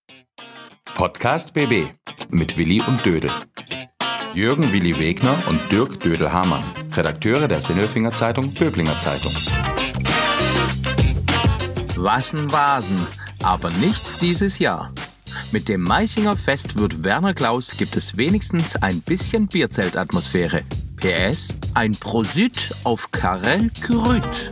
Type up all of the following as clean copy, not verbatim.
Podcast BB mit Willi und Dödel. Jürgen Willi Wegner und Dirk Dödel-Hamann, Redakteure der Sinnelfinger Zeitung Böblinger Zeitung. Wasen, aber nicht dieses Jahr. Mit dem Meißinger Fest wird Werner Klaus gibt es wenigstens ein bisschen Bierzeltatmosphäre. PS, ein Prosit auf Karel Kyrit.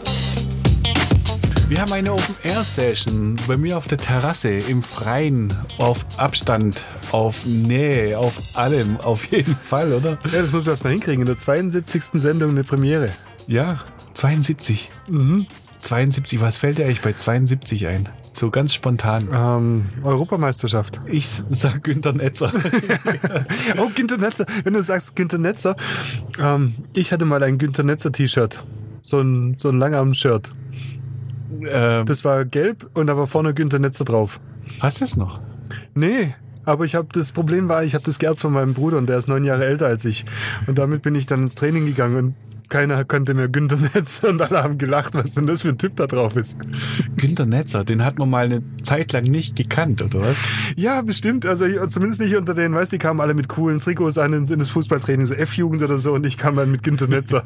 Wir haben eine Open-Air-Session bei mir auf der Terrasse, im Freien, auf Abstand, auf Nähe, auf allem, auf jeden Fall, oder? Ja, das muss ich erst mal hinkriegen. In der 72. Sendung eine Premiere. Ja, 72. 72, was fällt dir eigentlich bei 72 ein? So ganz spontan. Europameisterschaft. Ich sag Günter Netzer. Oh, Günter Netzer. Wenn du sagst Günter Netzer. Ich hatte mal ein Günter Netzer T-Shirt. So ein Langarm-Shirt. Das war gelb und da war vorne Günter Netzer drauf. Hast du es noch? Nee, aber das Problem war, ich habe das geerbt von meinem Bruder und der ist 9 Jahre älter als ich. Und damit bin ich dann ins Training gegangen und keiner kannte mehr Günter Netzer und alle haben gelacht, was denn das für ein Typ da drauf ist. Günter Netzer, den hat man mal eine Zeit lang nicht gekannt, oder was? Ja, bestimmt. Also zumindest nicht unter denen, weißt du, die kamen alle mit coolen Trikots an in das Fußballtraining, so F-Jugend oder so, und ich kam dann mit Günter Netzer.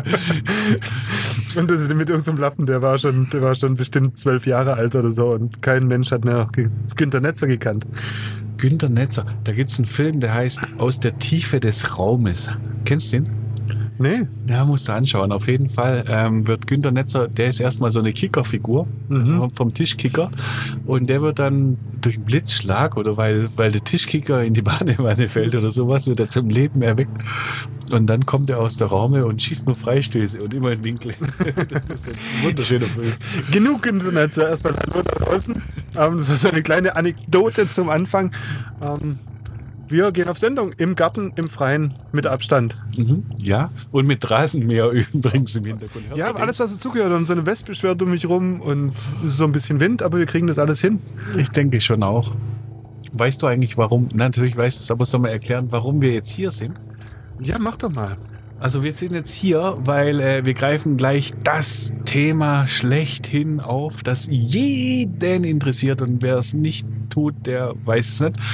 Und das mit irgendeinem Lappen, der war schon bestimmt 12 Jahre alt oder so und kein Mensch hat mehr Günter Netzer gekannt. Günter Netzer, da gibt's einen Film, der heißt Aus der Tiefe des Raumes. Kennst du den? Nee. Ja, musst du anschauen. Auf jeden Fall wird Günter Netzer, der ist erstmal so eine Kickerfigur, also vom Tischkicker, und der wird dann durch einen Blitzschlag oder weil der Tischkicker in die Badewanne fällt oder sowas, wird er zum Leben erweckt. Und dann kommt er aus der Raume und schießt nur Freistöße und immer in Winkel. Das ist ein wunderschöner Film. Genug Günter Netzer. Erstmal Hallo da draußen. Das war so eine kleine Anekdote zum Anfang. Wir gehen auf Sendung im Garten, im Freien, mit Abstand. Ja, und mit Rasenmäher übrigens im Hintergrund. Ja, alles, was dazugehört. Und so eine Wespe schwirrt um mich rum und es ist so ein bisschen Wind, aber wir kriegen das alles hin. Ich denke schon auch. Weißt du eigentlich, warum? Natürlich weißt du es, aber soll man erklären, warum wir jetzt hier sind? Ja, mach doch mal. Also wir sind jetzt hier, weil wir greifen gleich das Thema schlechthin auf, das jeden interessiert, und wer es nicht tut, der weiß es nicht.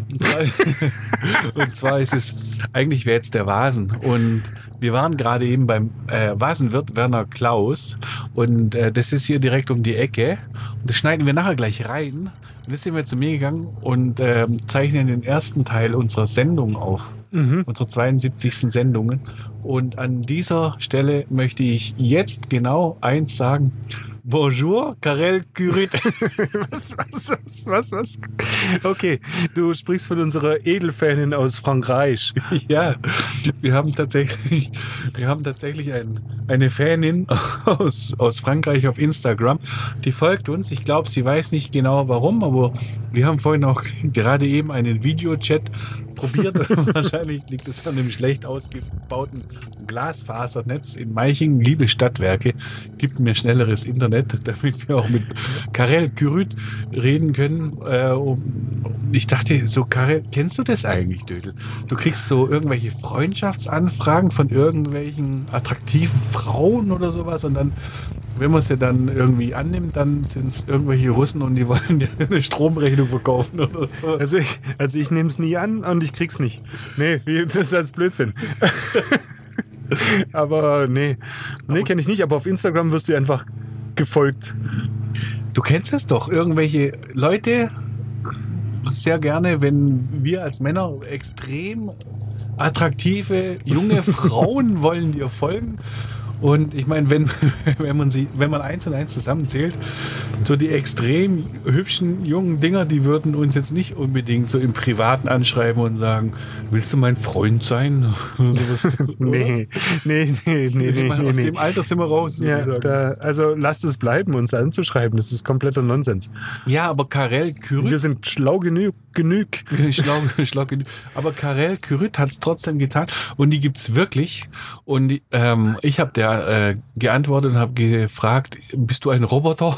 Und zwar ist es, eigentlich wäre jetzt der Vasen, und wir waren gerade eben beim Vasenwirt Werner Klaus, und das ist hier direkt um die Ecke, und das schneiden wir nachher gleich rein. Und jetzt sind wir zu mir gegangen und zeichnen den ersten Teil unserer Sendung auf, unserer 72. Sendungen. Und an dieser Stelle möchte ich jetzt genau eins sagen. Bonjour, Karel Kyrit. Was? Okay, du sprichst von unserer Edelfanin aus Frankreich. Ja, wir haben tatsächlich eine Fanin aus Frankreich auf Instagram, die folgt uns. Ich glaube, sie weiß nicht genau warum, aber wir haben vorhin auch gerade eben einen Videochat probiert. Wahrscheinlich liegt es an dem schlecht ausgebauten Glasfasernetz in Meichingen. Liebe Stadtwerke, gibt mir schnelleres Internet, damit wir auch mit Karel Kyrit reden können. Ich dachte so, Karel, kennst du das eigentlich, Dödel? Du kriegst so irgendwelche Freundschaftsanfragen von irgendwelchen attraktiven Frauen oder sowas, und dann, wenn man sie dann irgendwie annimmt, dann sind es irgendwelche Russen und die wollen dir eine Stromrechnung verkaufen oder so. Also ich nehme es nie an und ich krieg's nicht. Nee, das ist als Blödsinn. Aber nee, kenne ich nicht. Aber auf Instagram wirst du einfach gefolgt. Du kennst es doch. Irgendwelche Leute sehr gerne, wenn wir als Männer extrem attraktive junge Frauen wollen dir folgen. Und ich meine, wenn man 1 und 1 zusammenzählt, so die extrem hübschen jungen Dinger, die würden uns jetzt nicht unbedingt so im Privaten anschreiben und sagen, willst du mein Freund sein? Nee. Aus dem Alter sind wir raus. Ja, also lasst es bleiben, uns anzuschreiben. Das ist kompletter Nonsens. Ja, aber Karel Kyrit... Wir sind schlau genug. Schlau genug. Aber Karel Kyrit hat es trotzdem getan. Und die gibt's wirklich. Und ich habe der geantwortet und habe gefragt, bist du ein Roboter?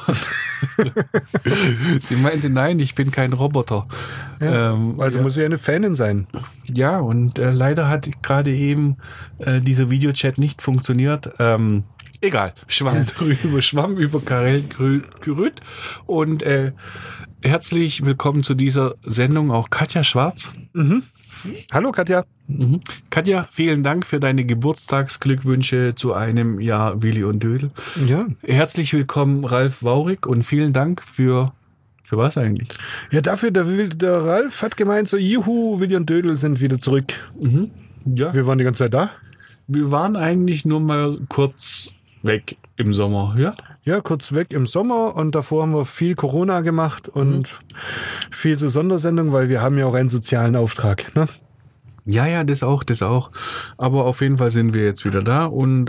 Sie meinte, nein, ich bin kein Roboter. Ja, also muss sie eine Fanin sein. Ja, und leider hat gerade eben dieser Videochat nicht funktioniert. Egal, Schwamm über Karel Kyrit. Und herzlich willkommen zu dieser Sendung auch Katja Schwarz. Hallo Katja. Katja, vielen Dank für deine Geburtstagsglückwünsche zu einem Jahr Willi und Dödel. Ja. Herzlich willkommen Ralf Waurig und vielen Dank für was eigentlich? Ja, dafür, der Ralf hat gemeint, so juhu, Willi und Dödel sind wieder zurück. Ja. Wir waren die ganze Zeit da. Wir waren eigentlich nur mal kurz weg im Sommer, ja? Ja, kurz weg im Sommer und davor haben wir viel Corona gemacht und viel so Sondersendung, weil wir haben ja auch einen sozialen Auftrag. Ne? Ja, das auch. Aber auf jeden Fall sind wir jetzt wieder da und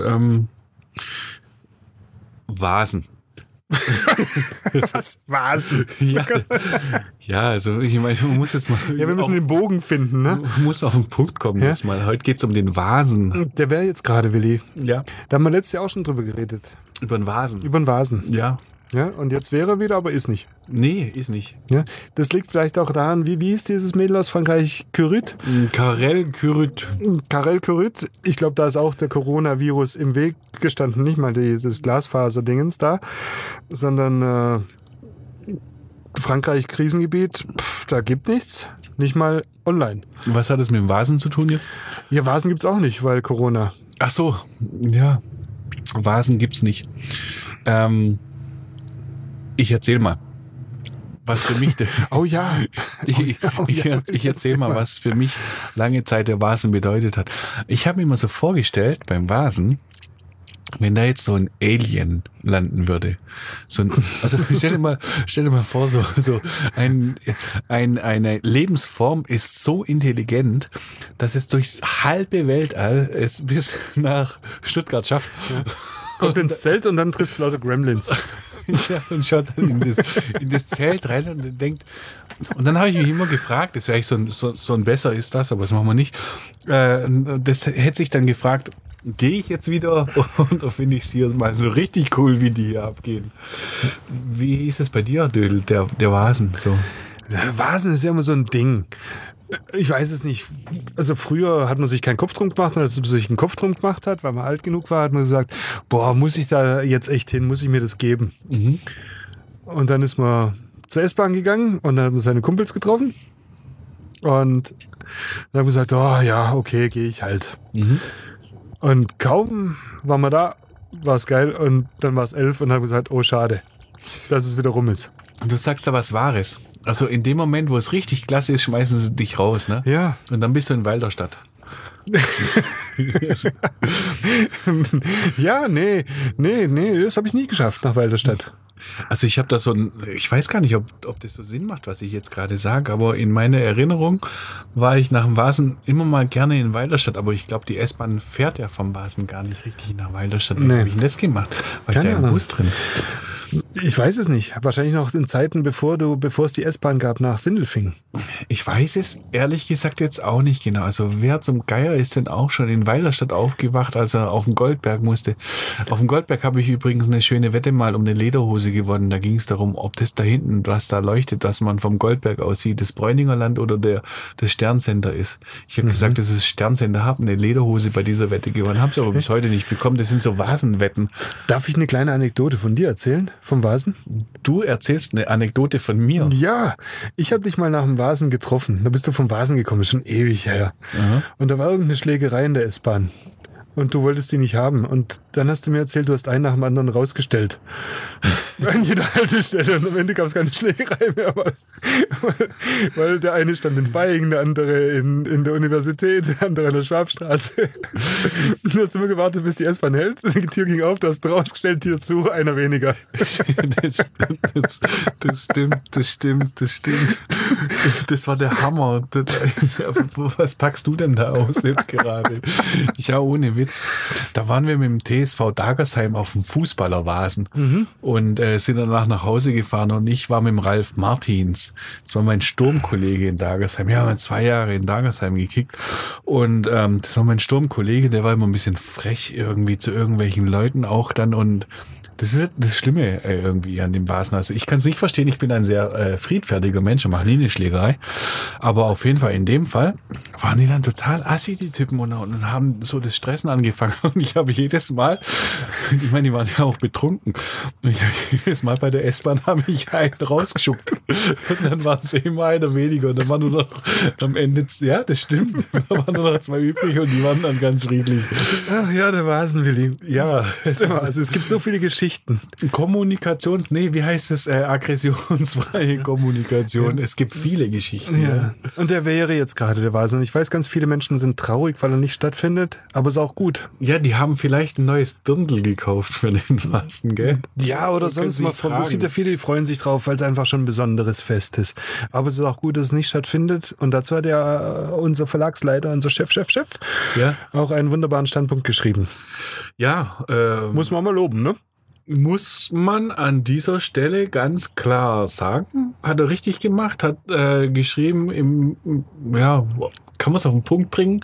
Vasen. Was? Vasen? Ja, also ich meine, man muss jetzt mal... Ja, wir müssen den Bogen finden, ne? Man muss auf den Punkt kommen jetzt mal. Heute geht es um den Vasen. Der wäre jetzt gerade, Willi. Ja. Da haben wir letztes Jahr auch schon drüber geredet. Über den Vasen. Über den Vasen. Ja. Ja, und jetzt wäre er wieder, aber ist nicht. Nee, ist nicht. Ja, das liegt vielleicht auch daran, wie ist dieses Mädel aus Frankreich? Kyrit? Karel Kyrit. Karel Kyrit. Ich glaube, da ist auch der Coronavirus im Weg gestanden. Nicht mal das Glasfaserdingens da, sondern Frankreich Krisengebiet, da gibt nichts. Nicht mal online. Was hat das mit dem Vasen zu tun jetzt? Ja, Vasen gibt es auch nicht, weil Corona. Ach so, ja. Vasen gibt's nicht. Ich erzähl mal, was für mich... Oh ja. Ich erzähl mal, was für mich lange Zeit der Vasen bedeutet hat. Ich habe mir immer so vorgestellt, beim wenn da jetzt so ein Alien landen würde. Also stell dir mal vor, so eine Lebensform ist so intelligent, dass es durchs halbe Weltall es bis nach Stuttgart schafft. Ja. Kommt ins Zelt und dann trifft es lauter Gremlins. Ja, und schaut dann in das Zelt rein und denkt, und dann habe ich mich immer gefragt, das wäre eigentlich so ein besser ist das, aber das machen wir nicht. Das hätte sich dann gefragt, gehe ich jetzt wieder oder finde ich es hier mal so richtig cool, wie die hier abgehen? Wie ist es bei dir, Dödel, der Vasen? So? Der Vasen ist ja immer so ein Ding. Ich weiß es nicht. Also früher hat man sich keinen Kopf drum gemacht, und als man sich einen Kopf drum gemacht hat, weil man alt genug war, hat man gesagt, boah, muss ich da jetzt echt hin, muss ich mir das geben? Und dann ist man zur S-Bahn gegangen und dann hat man seine Kumpels getroffen und dann hat man gesagt, oh ja, okay, gehe ich halt. Und kaum waren wir da, war es geil und dann war es 11 und dann haben wir gesagt, oh schade, dass es wieder rum ist. Du sagst da was Wahres. Also in dem Moment, wo es richtig klasse ist, schmeißen sie dich raus, ne? Ja. Und dann bist du in Walderstadt. Ja, nee, das habe ich nie geschafft nach Walderstadt. Also ich habe da ich weiß gar nicht, ob das so Sinn macht, was ich jetzt gerade sage, aber in meiner Erinnerung war ich nach dem Vasen immer mal gerne in Walderstadt, aber ich glaube, die S-Bahn fährt ja vom Vasen gar nicht richtig nach Walderstadt. Wie habe ich denn das gemacht? War ich da im Bus drin? Ich weiß es nicht. Wahrscheinlich noch in Zeiten, bevor es die S-Bahn gab nach Sindelfingen. Ich weiß es ehrlich gesagt jetzt auch nicht genau. Also wer zum Geier ist denn auch schon in Walderstadt aufgewacht, als er auf den Goldberg musste? Auf dem Goldberg habe ich übrigens eine schöne Wette mal um eine Lederhose gewonnen. Da ging es darum, ob das da hinten, was da leuchtet, dass man vom Goldberg aussieht, das Bräuninger Land oder das Sterncenter ist. Ich habe gesagt, das ist Sterncenter, habe eine Lederhose bei dieser Wette gewonnen. Habe es aber bis heute nicht bekommen. Das sind so Vasenwetten. Darf ich eine kleine Anekdote von dir erzählen? Vom Vasen? Du erzählst eine Anekdote von mir. Ja, ich habe dich mal nach dem Vasen getroffen. Da bist du vom Vasen gekommen, ist schon ewig her. Und da war irgendeine Schlägerei in der S-Bahn. Und du wolltest die nicht haben. Und dann hast du mir erzählt, du hast einen nach dem anderen rausgestellt. An jeder Haltestelle. Und am Ende gab es keine Schlägerei mehr. Weil der eine stand in Vaihingen, der andere in der Universität, der andere an der Schwabstraße. Und du hast immer gewartet, bis die S-Bahn hält. Die Tür ging auf, du hast rausgestellt, Tür zu, einer weniger. Das stimmt. Das war der Hammer. Was packst du denn da aus jetzt gerade? Ja, ohne Witz. Da waren wir mit dem TSV Dagersheim auf dem Fußballervasen und sind danach nach Hause gefahren und ich war mit dem Ralf Martins. Das war mein Sturmkollege in Dagersheim. Ja, wir haben 2 Jahre in Dagersheim gekickt und das war mein Sturmkollege, der war immer ein bisschen frech irgendwie zu irgendwelchen Leuten auch dann und das ist das Schlimme irgendwie an dem Vasen. Also ich kann es nicht verstehen, ich bin ein sehr friedfertiger Mensch und mache nie eine Schlägerei. Aber auf jeden Fall in dem Fall waren die dann total assi, die Typen, und haben so das Stressen angefangen und ich habe jedes Mal, ich meine, die waren ja auch betrunken, und jedes Mal bei der S-Bahn habe ich einen rausgeschuckt und dann waren es immer einer weniger und dann waren nur noch am Ende, ja, das stimmt, da waren nur noch 2 übrig und die waren dann ganz friedlich. Ach ja, der Vasenwilli. Ja, also es gibt so viele Geschichten. Wie heißt es? Aggressionsfreie Kommunikation. Es gibt viele Geschichten. Ja. Und der wäre jetzt gerade der Vasen. Ich weiß, ganz viele Menschen sind traurig, weil er nicht stattfindet, aber ist auch gut. Ja, die haben vielleicht ein neues Dirndl gekauft für den Vasen, gell? Ja, oder sonst mal. Es gibt ja viele, die freuen sich drauf, weil es einfach schon ein besonderes Fest ist. Aber es ist auch gut, dass es nicht stattfindet. Und dazu hat ja unser Verlagsleiter, unser Chef, ja, auch einen wunderbaren Standpunkt geschrieben. Ja, muss man mal loben, ne? Muss man an dieser Stelle ganz klar sagen. Hat er richtig gemacht, hat geschrieben, kann man es auf den Punkt bringen.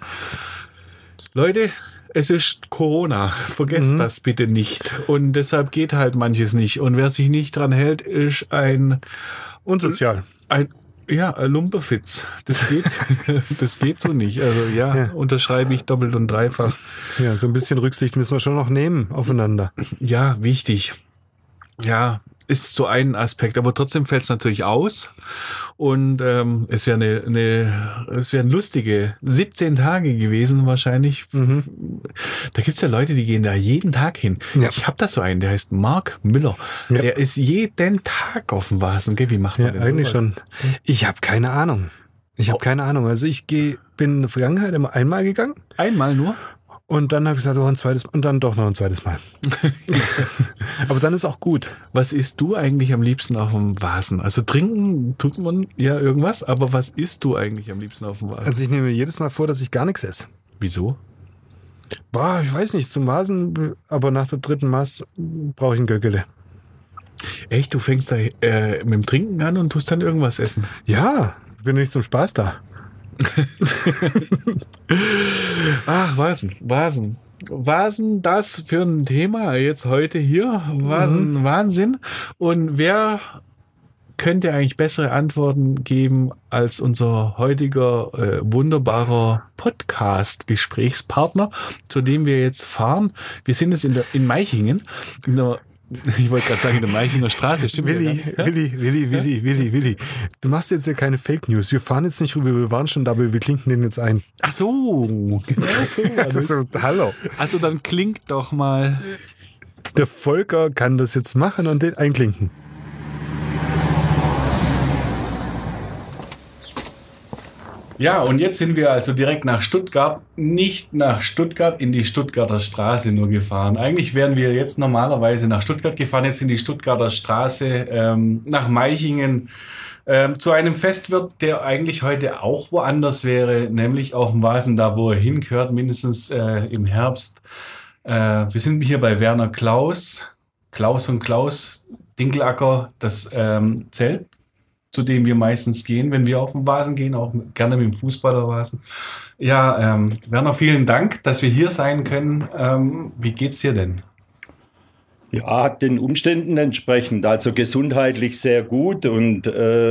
Leute, es ist Corona, vergesst das bitte nicht. Und deshalb geht halt manches nicht. Und wer sich nicht dran hält, ist unsozial. Ein Lumperfitz. Das geht so nicht. Also unterschreibe ich doppelt und dreifach. Ja, so ein bisschen Rücksicht müssen wir schon noch nehmen aufeinander. Ja, wichtig. Ja, ist so ein Aspekt, aber trotzdem fällt es natürlich aus. Und es wären lustige 17 Tage gewesen wahrscheinlich. Da gibt's ja Leute, die gehen da jeden Tag hin. Ja. Ich habe da so einen, der heißt Mark Müller. Ja. Der ist jeden Tag auf dem Vasen. Gell? Wie macht man denn eigentlich sowas? Schon. Ich habe keine Ahnung. Also ich bin in der Vergangenheit immer einmal gegangen. Einmal nur? Und dann habe ich gesagt, ein zweites und dann doch noch ein zweites Mal. Aber dann ist auch gut. Was isst du eigentlich am liebsten auf dem Vasen? Also trinken tut man ja irgendwas, aber was isst du eigentlich am liebsten auf dem Vasen? Also ich nehme mir jedes Mal vor, dass ich gar nichts esse. Wieso? Ich weiß nicht, zum Vasen, aber nach der 3. Maß brauche ich ein Göggele. Echt? Du fängst da mit dem Trinken an und tust dann irgendwas essen? Ja, ich bin nicht zum Spaß da. Ach, Vasen, das für ein Thema jetzt heute hier. Wahnsinn. Und wer könnte eigentlich bessere Antworten geben als unser heutiger wunderbarer Podcast-Gesprächspartner, zu dem wir jetzt fahren? Wir sind jetzt in Meichingen, ich wollte gerade sagen, in der Meichinger Straße, stimmt? Willi. Du machst jetzt ja keine Fake News. Wir fahren jetzt nicht rüber, wir waren schon da, aber wir klinken den jetzt ein. Ach so. Hallo. Also dann klingt doch mal. Der Volker kann das jetzt machen und den einklinken. Ja, und jetzt sind wir also direkt nach Stuttgart, nicht nach Stuttgart, in die Stuttgarter Straße nur gefahren. Eigentlich wären wir jetzt normalerweise nach Stuttgart gefahren, jetzt in die Stuttgarter Straße, nach Meichingen, zu einem Festwirt, der eigentlich heute auch woanders wäre, nämlich auf dem Vasen, da wo er hingehört, mindestens im Herbst. Wir sind hier bei Werner Klaus und Klaus Dinkelacker, das Zelt, zu dem wir meistens gehen, wenn wir auf den Vasen gehen, auch gerne mit dem Fußballervasen. Ja, Werner, vielen Dank, dass wir hier sein können. Wie geht's dir denn? Ja, den Umständen entsprechend, also gesundheitlich sehr gut und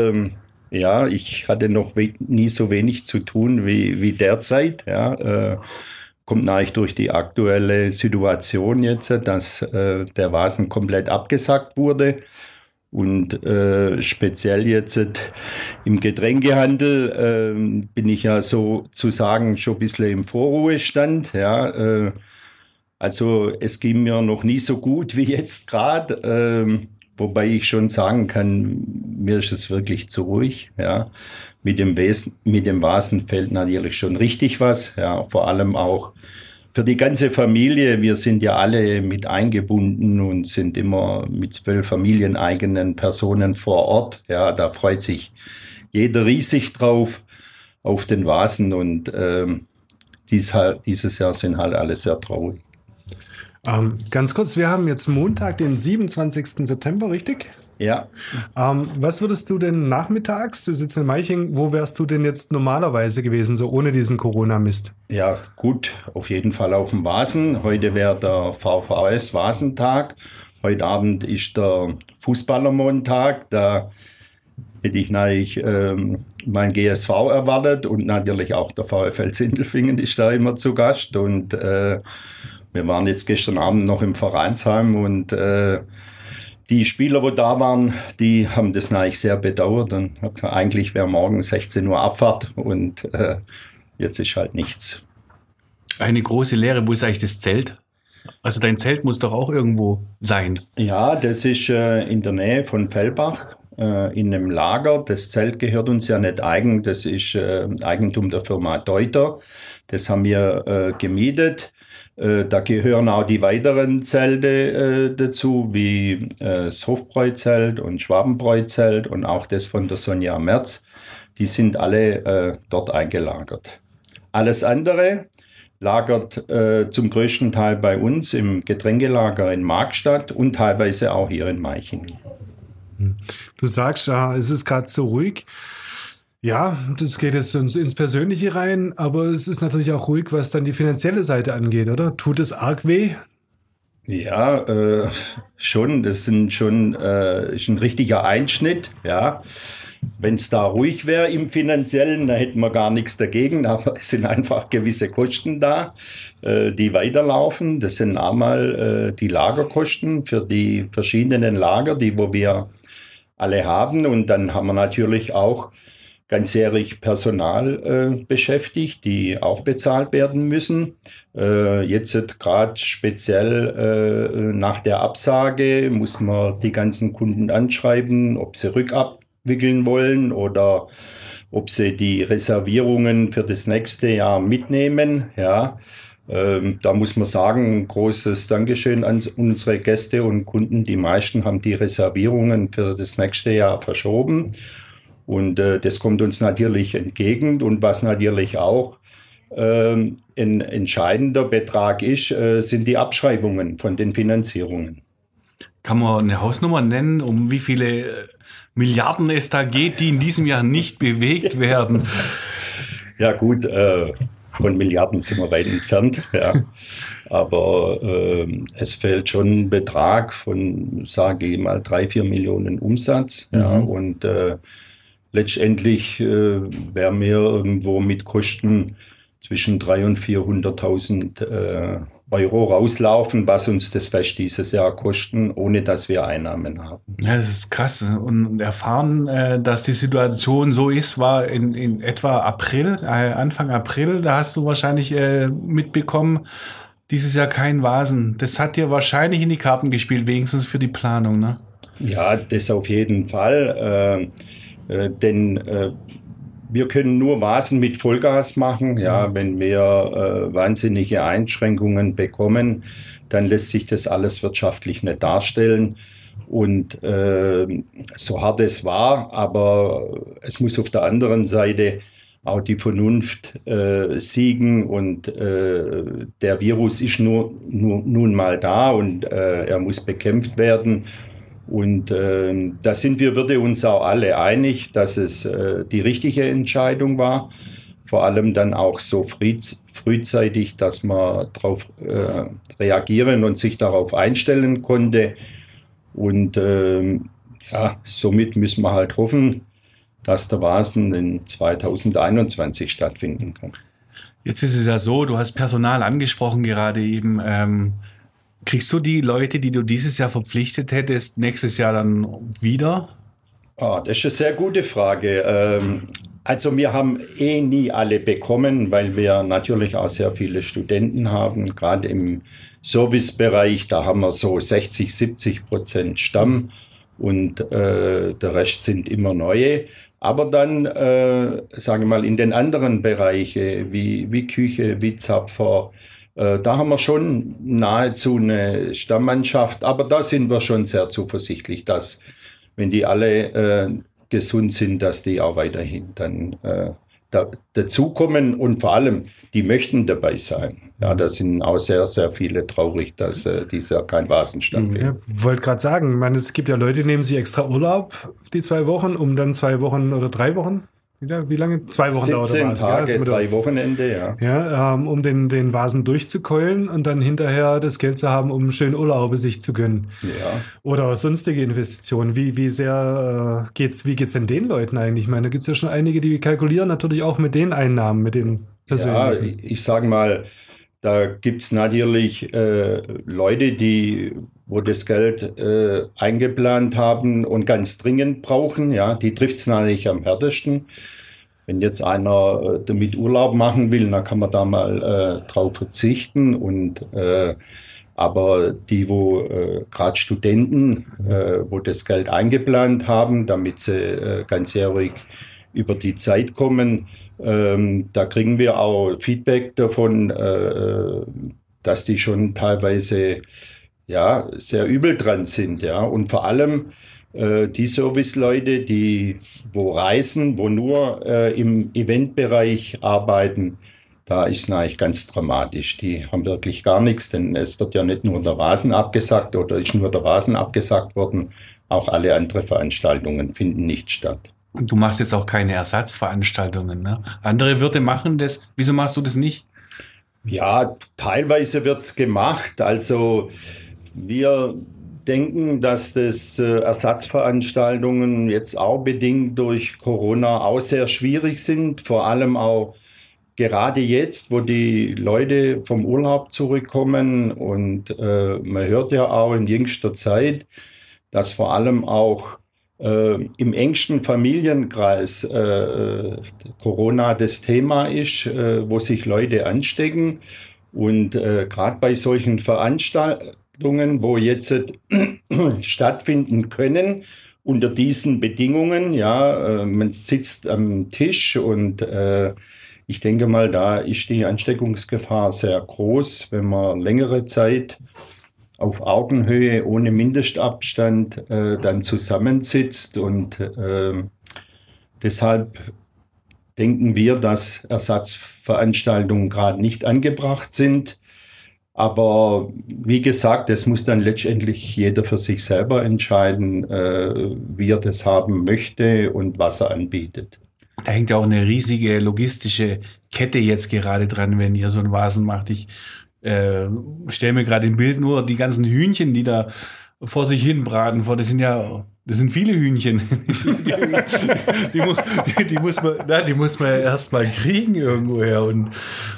ich hatte noch nie so wenig zu tun wie derzeit. Ja, kommt natürlich durch die aktuelle Situation jetzt, dass der Vasen komplett abgesagt wurde. Und speziell jetzt im Getränkehandel bin ich ja sozusagen schon ein bisschen im Vorruhestand. Ja, also es ging mir noch nie so gut wie jetzt gerade, wobei ich schon sagen kann, mir ist es wirklich zu ruhig. Ja, mit dem Vasen fällt natürlich schon richtig was. Ja, vor allem auch für die ganze Familie. Wir sind ja alle mit eingebunden und sind immer mit 12 familieneigenen Personen vor Ort. Ja, da freut sich jeder riesig drauf auf den Vasen und dieses Jahr sind halt alle sehr traurig. Ganz kurz, wir haben jetzt Montag, den 27. September, richtig? Ja. Was würdest du denn nachmittags, du sitzt in Meichingen, wo wärst du denn jetzt normalerweise gewesen, so ohne diesen Corona-Mist? Ja, gut, auf jeden Fall auf dem Vasen. Heute wäre der VVS-Vasentag. Heute Abend ist der Fußballermontag. Da hätte ich natürlich mein GSV erwartet und natürlich auch der VfL Sindelfingen ist da immer zu Gast. Und wir waren jetzt gestern Abend noch im Vereinsheim und die Spieler, die da waren, die haben das natürlich sehr bedauert. Und eigentlich wäre morgen 16 Uhr Abfahrt und jetzt ist halt nichts. Eine große Lehre, wo ist eigentlich das Zelt? Also dein Zelt muss doch auch irgendwo sein. Ja, das ist in der Nähe von Fellbach in einem Lager. Das Zelt gehört uns ja nicht eigen, das ist Eigentum der Firma Deuter. Das haben wir gemietet. Da gehören auch die weiteren Zelte dazu, wie das Hofbräuzelt und Schwabenbräuzelt und auch das von der Sonja Merz. Die sind alle dort eingelagert. Alles andere lagert zum größten Teil bei uns im Getränkelager in Markstadt und teilweise auch hier in Meichingen. Du sagst, ja, es ist gerade so ruhig. Ja, das geht jetzt ins Persönliche rein, aber es ist natürlich auch ruhig, was dann die finanzielle Seite angeht, oder? Tut es arg weh? Ja, schon. Das ist ein richtiger Einschnitt, ja. Wenn es da ruhig wäre im Finanziellen, dann hätten wir gar nichts dagegen, aber es sind einfach gewisse Kosten da, die weiterlaufen. Das sind einmal die Lagerkosten für die verschiedenen Lager, die wo wir alle haben. Und dann haben wir natürlich auch ganzjährig Personal beschäftigt, die auch bezahlt werden müssen. Jetzt gerade speziell nach der Absage muss man die ganzen Kunden anschreiben, ob sie rückabwickeln wollen oder ob sie die Reservierungen für das nächste Jahr mitnehmen. Ja, da muss man sagen, ein großes Dankeschön an unsere Gäste und Kunden. Die meisten haben die Reservierungen für das nächste Jahr verschoben. Und das kommt uns natürlich entgegen. Und was natürlich auch ein entscheidender Betrag ist, sind die Abschreibungen von den Finanzierungen. Kann man eine Hausnummer nennen, um wie viele Milliarden es da geht, die in diesem Jahr nicht bewegt werden? Ja gut, von Milliarden sind wir weit entfernt. Ja. Aber es fällt schon ein Betrag von, sage ich mal, 3-4 Millionen Umsatz. Ja. Und letztendlich werden wir irgendwo mit Kosten zwischen 300.000 und 400.000 Euro rauslaufen, was uns das Fest dieses Jahr kosten, ohne dass wir Einnahmen haben. Ja, das ist krass. Und erfahren, dass die Situation so ist, war in etwa April, Anfang April. Da hast du wahrscheinlich mitbekommen, dieses Jahr kein Vasen. Das hat dir wahrscheinlich in die Karten gespielt, wenigstens für die Planung, ne? Ja, das auf jeden Fall. Denn wir können nur Vasen mit Vollgas machen. Ja, wenn wir wahnsinnige Einschränkungen bekommen, dann lässt sich das alles wirtschaftlich nicht darstellen. Und so hart es war, aber es muss auf der anderen Seite auch die Vernunft siegen. Und der Virus ist nun mal da und er muss bekämpft werden. Und da sind würde uns auch alle einig, dass es die richtige Entscheidung war. Vor allem dann auch so frühzeitig, dass man darauf reagieren und sich darauf einstellen konnte. Und ja, somit müssen wir halt hoffen, dass der Vasen in 2021 stattfinden kann. Jetzt ist es ja so, du hast Personal angesprochen gerade eben. Kriegst du die Leute, die du dieses Jahr verpflichtet hättest, nächstes Jahr dann wieder? Oh, das ist eine sehr gute Frage. Also wir haben nie alle bekommen, weil wir natürlich auch sehr viele Studenten haben. Gerade im Servicebereich, da haben wir so 60-70% Stamm und der Rest sind immer neue. Aber dann, sage ich mal, in den anderen Bereichen wie Küche, wie Zapfer, da haben wir schon nahezu eine Stammmannschaft, aber da sind wir schon sehr zuversichtlich, dass, wenn die alle gesund sind, dass die auch weiterhin dann dazukommen und vor allem, die möchten dabei sein. Ja, da sind auch sehr, sehr viele traurig, dass dieses Jahr kein Vasen stattfindet. Ich wollte gerade sagen, es gibt ja Leute, die nehmen sich extra Urlaub, die 2 Wochen, um dann 2 Wochen oder 3 Wochen Wie lange? 2 Wochen dauert der 17 Vasen. Tage, Ja, 3 Wochenende, ja. Ja, um den Vasen durchzukeulen und dann hinterher das Geld zu haben, um schön Urlaube sich zu gönnen. Ja. Oder sonstige Investitionen. Wie sehr wie geht's denn den Leuten eigentlich? Ich meine, da gibt es ja schon einige, die kalkulieren natürlich auch mit den Einnahmen, mit den persönlichen. Ja, ich sage mal, da gibt es natürlich Leute, wo das Geld eingeplant haben und ganz dringend brauchen. Ja, die trifft es natürlich am härtesten. Wenn jetzt einer damit Urlaub machen will, dann kann man da mal drauf verzichten. Aber die, wo gerade Studenten, wo das Geld eingeplant haben, damit sie ganzjährig über die Zeit kommen, da kriegen wir auch Feedback davon, dass die schon teilweise ja sehr übel dran sind, ja, und vor allem die Serviceleute, wo reisen, wo nur im Eventbereich arbeiten, da ist es eigentlich ganz dramatisch. Die haben wirklich gar nichts, denn es wird ja nicht nur der Vasen abgesagt oder ist nur der Vasen abgesagt worden, auch alle anderen Veranstaltungen finden nicht statt. Und du machst jetzt auch keine Ersatzveranstaltungen, ne? Andere Wirte machen das. Wieso machst du das nicht? Ja, teilweise wird es gemacht. Also wir denken, dass das Ersatzveranstaltungen jetzt auch bedingt durch Corona auch sehr schwierig sind. Vor allem auch gerade jetzt, wo die Leute vom Urlaub zurückkommen. Und man hört ja auch in jüngster Zeit, dass vor allem auch im engsten Familienkreis Corona das Thema ist, wo sich Leute anstecken. Und gerade bei solchen Veranstaltungen, wo jetzt stattfinden können, unter diesen Bedingungen, ja, man sitzt am Tisch und ich denke mal, da ist die Ansteckungsgefahr sehr groß, wenn man längere Zeit auf Augenhöhe ohne Mindestabstand dann zusammensitzt und deshalb denken wir, dass Ersatzveranstaltungen gerade nicht angebracht sind. Aber wie gesagt, das muss dann letztendlich jeder für sich selber entscheiden, wie er das haben möchte und was er anbietet. Da hängt ja auch eine riesige logistische Kette jetzt gerade dran, wenn ihr so einen Vasen macht. Ich stelle mir gerade im Bild nur die ganzen Hühnchen, die da vor sich hin braten vor. Das sind viele Hühnchen. die muss man erst mal kriegen irgendwoher und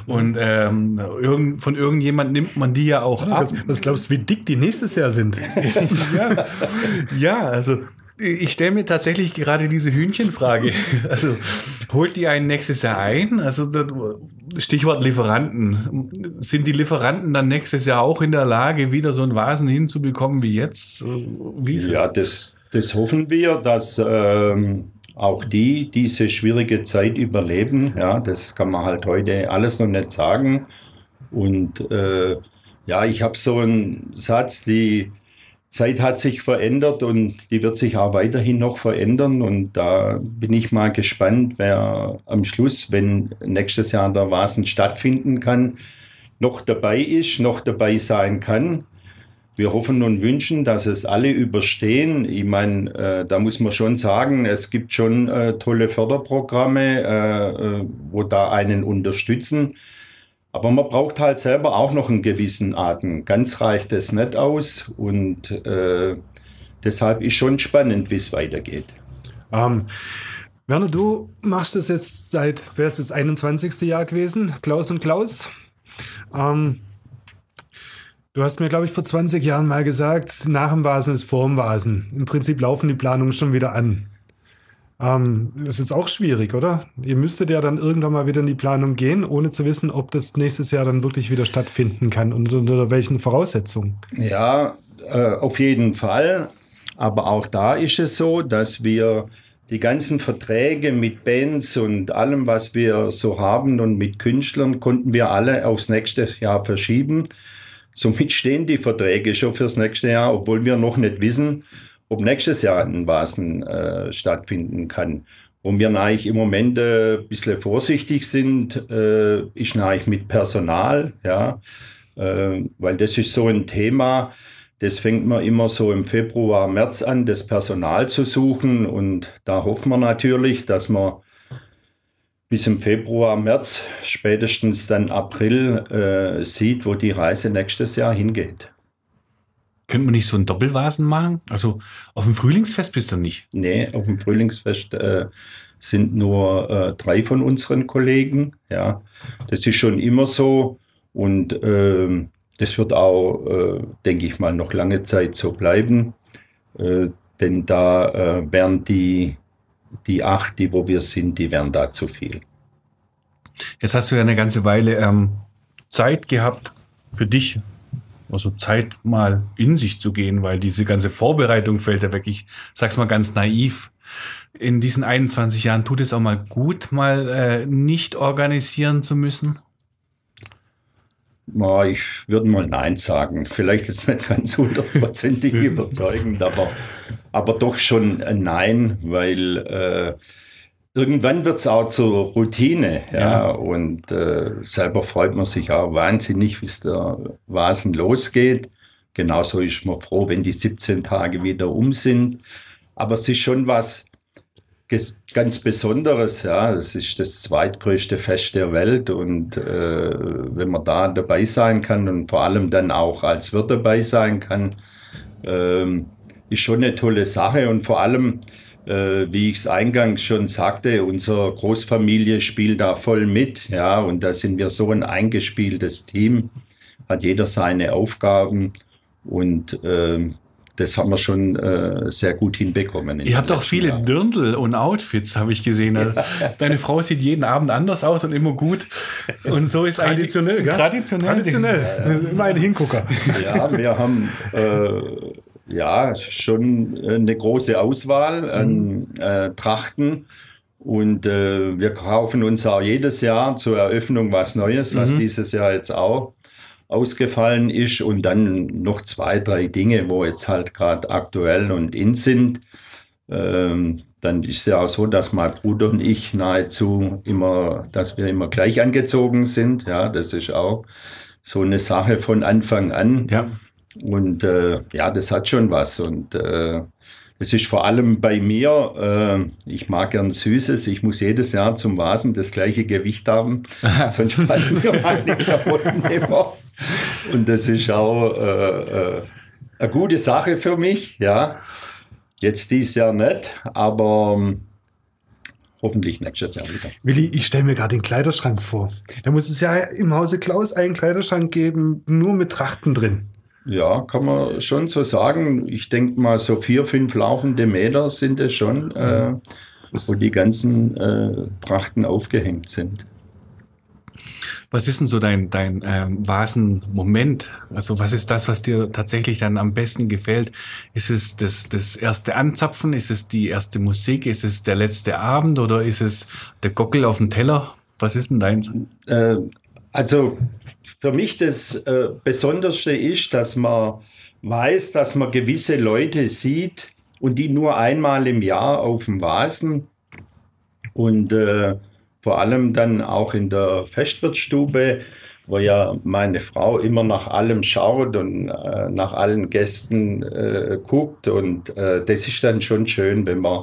von irgendjemand nimmt man die ja auch ab. Was glaubst du, wie dick die nächstes Jahr sind? Ja, also ich stelle mir tatsächlich gerade diese Hühnchenfrage. Also holt die einen nächstes Jahr ein? Also Stichwort Lieferanten. Sind die Lieferanten dann nächstes Jahr auch in der Lage, wieder so einen Vasen hinzubekommen wie jetzt? Wie ist ja, das hoffen wir, dass auch diese schwierige Zeit überleben. Ja, das kann man halt heute alles noch nicht sagen. Und ich habe so einen Satz, die Zeit hat sich verändert und die wird sich auch weiterhin noch verändern. Und da bin ich mal gespannt, wer am Schluss, wenn nächstes Jahr der Vasen stattfinden kann, noch dabei ist, noch dabei sein kann. Wir hoffen und wünschen, dass es alle überstehen. Ich meine, da muss man schon sagen, es gibt schon tolle Förderprogramme, wo da einen unterstützen. Aber man braucht halt selber auch noch einen gewissen Atem. Ganz reicht es nicht aus und deshalb ist schon spannend, wie es weitergeht. Werner, du machst das jetzt wäre es das 21. Jahr gewesen, Klaus und Klaus. Du hast mir, glaube ich, vor 20 Jahren mal gesagt, nach dem Vasen ist vor dem Vasen. Im Prinzip laufen die Planungen schon wieder an. Ist jetzt auch schwierig, oder? Ihr müsstet ja dann irgendwann mal wieder in die Planung gehen, ohne zu wissen, ob das nächstes Jahr dann wirklich wieder stattfinden kann und unter welchen Voraussetzungen. Ja, auf jeden Fall. Aber auch da ist es so, dass wir die ganzen Verträge mit Bands und allem, was wir so haben und mit Künstlern, konnten wir alle aufs nächste Jahr verschieben. Somit stehen die Verträge schon fürs nächste Jahr, obwohl wir noch nicht wissen, ob nächstes Jahr ein Vasen stattfinden kann. Wo wir eigentlich im Moment ein bisschen vorsichtig sind, ist eigentlich mit Personal, ja, weil das ist so ein Thema, das fängt man immer so im Februar, März an, das Personal zu suchen und da hoffen wir natürlich, dass wir bis im Februar, März, spätestens dann April sieht, wo die Reise nächstes Jahr hingeht. Könnte man nicht so einen Doppelvasen machen? Also auf dem Frühlingsfest bist du nicht? Nee, auf dem Frühlingsfest sind nur 3 von unseren Kollegen. Ja, das ist schon immer so und das wird auch, denke ich mal, noch lange Zeit so bleiben. Denn da wären die 8, wo wir sind, die wären da zu viel. Jetzt hast du ja eine ganze Weile Zeit gehabt für dich, also Zeit mal in sich zu gehen, weil diese ganze Vorbereitung fällt ja wirklich, sag's mal ganz naiv, in diesen 21 Jahren tut es auch mal gut, mal nicht organisieren zu müssen? Na, ich würde mal Nein sagen. Vielleicht ist es nicht ganz 100%ig überzeugend, aber doch schon ein Nein, weil irgendwann wird es auch zur Routine. Ja. Und selber freut man sich auch wahnsinnig, wie es der Vasen losgeht. Genauso ist man froh, wenn die 17 Tage wieder sind. Aber es ist schon was ganz Besonderes, ja. Es ist das zweitgrößte Fest der Welt und wenn man da dabei sein kann und vor allem dann auch als Wirt dabei sein kann, ist schon eine tolle Sache und vor allem, wie ich es eingangs schon sagte, unsere Großfamilie spielt da voll mit, ja, und da sind wir so ein eingespieltes Team, hat jeder seine Aufgaben und das haben wir schon sehr gut hinbekommen. Ihr habt auch viele Dirndl und Outfits, habe ich gesehen. Ja. Deine Frau sieht jeden Abend anders aus und immer gut. Und so ist traditionell, gell? Traditionell. Das ist immer ein Hingucker. Ja, wir haben schon eine große Auswahl an Trachten. Und wir kaufen uns auch jedes Jahr zur Eröffnung was Neues, was dieses Jahr jetzt auch ausgefallen ist und dann noch 2, 3 Dinge, wo jetzt halt gerade aktuell und in sind. Dann ist es ja auch so, dass mein Bruder und ich nahezu dass wir immer gleich angezogen sind. Ja, das ist auch so eine Sache von Anfang an. Ja. Und das hat schon was. Und es ist vor allem bei mir, ich mag gern Süßes, ich muss jedes Jahr zum Vasen das gleiche Gewicht haben, sonst fallen mir meine Klamotten immer. Und das ist auch eine gute Sache für mich, ja. Jetzt dieses Jahr nicht, aber hoffentlich nächstes Jahr wieder. Willi, ich stelle mir gerade den Kleiderschrank vor. Da muss es ja im Hause Klaus einen Kleiderschrank geben, nur mit Trachten drin. Ja, kann man schon so sagen. Ich denke mal, so 4, 5 laufende Meter sind es schon, wo die ganzen Trachten aufgehängt sind. Was ist denn so dein Vasen-Moment? Also was ist das, was dir tatsächlich dann am besten gefällt? Ist es das erste Anzapfen? Ist es die erste Musik? Ist es der letzte Abend? Oder ist es der Gockel auf dem Teller? Was ist denn deins? Also für mich das Besonderste ist, dass man weiß, dass man gewisse Leute sieht und die nur einmal im Jahr auf dem Vasen und vor allem dann auch in der Festwirtsstube, wo ja meine Frau immer nach allem schaut und nach allen Gästen guckt. Und das ist dann schon schön, wenn man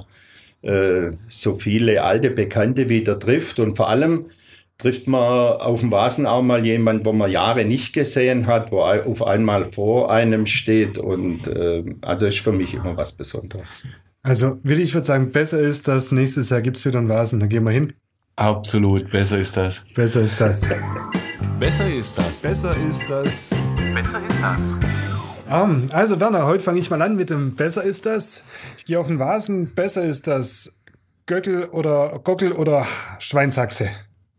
so viele alte Bekannte wieder trifft. Und vor allem trifft man auf dem Vasen auch mal jemanden, wo man Jahre nicht gesehen hat, wo auf einmal vor einem steht. Und also ist für mich immer was Besonderes. Also Willi, ich würde sagen, besser ist das, nächstes Jahr gibt es wieder einen Vasen, dann gehen wir hin. Absolut, besser ist das. Besser ist das. Besser ist das. Besser ist das. Besser ist das. Also Werner, heute fange ich mal an mit dem Besser ist das. Ich gehe auf den Vasen. Besser ist das Gockel oder Schweinshaxe?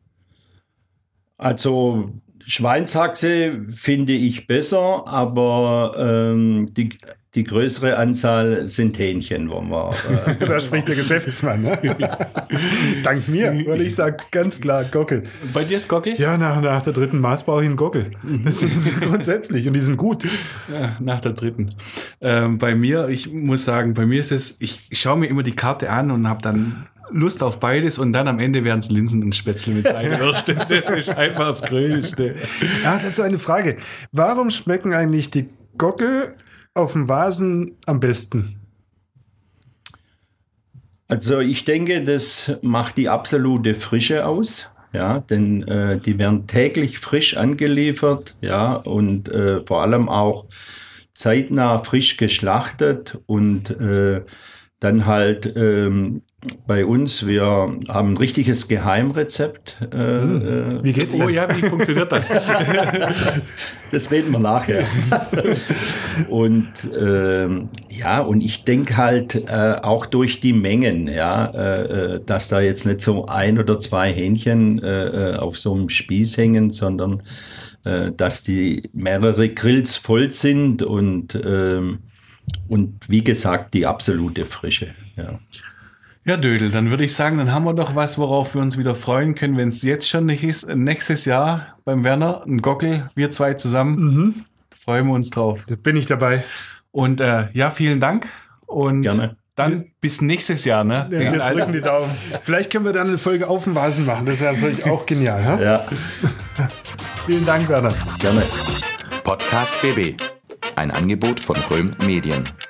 Also Schweinshaxe finde ich besser, aber die größere Anzahl sind Hähnchen, wo man... Da spricht der Geschäftsmann. Ne? Dank mir, weil ich sage ganz klar Gockel. Bei dir ist Gockel? Ja, nach der 3. Maß brauche ich einen Gockel. Das ist grundsätzlich und die sind gut. Ja, nach der 3. Bei mir, ich muss sagen, bei mir ist es, ich schaue mir immer die Karte an und habe dann Lust auf beides und dann am Ende wären es Linsen und Spätzle mit Seidenwürste. Das ist einfach das Größte. Ja, das ist so eine Frage. Warum schmecken eigentlich die Gockel auf dem Vasen am besten? Also ich denke, das macht die absolute Frische aus. Ja, denn die werden täglich frisch angeliefert, ja, und vor allem auch zeitnah frisch geschlachtet und dann halt bei uns, wir haben ein richtiges Geheimrezept. Wie geht's denn? Oh ja, wie funktioniert das? Das reden wir nachher. Und ja, und ich denke halt auch durch die Mengen, ja, dass da jetzt nicht so 1 oder 2 Hähnchen auf so einem Spieß hängen, sondern dass die mehrere Grills voll sind und wie gesagt, die absolute Frische. Ja. Ja, Dödel, dann würde ich sagen, dann haben wir doch was, worauf wir uns wieder freuen können, wenn es jetzt schon nicht ist. Nächstes Jahr beim Werner, ein Gockel, wir 2 zusammen. Freuen wir uns drauf. Da bin ich dabei. Und ja, vielen Dank. Und gerne. Dann bis nächstes Jahr. Ne? Ja, wir drücken die Daumen. Vielleicht können wir dann eine Folge auf dem Vasen machen. Das wäre natürlich auch genial. Ha? Ja. Vielen Dank, Werner. Gerne. Podcast BB. Ein Angebot von Röhm Medien.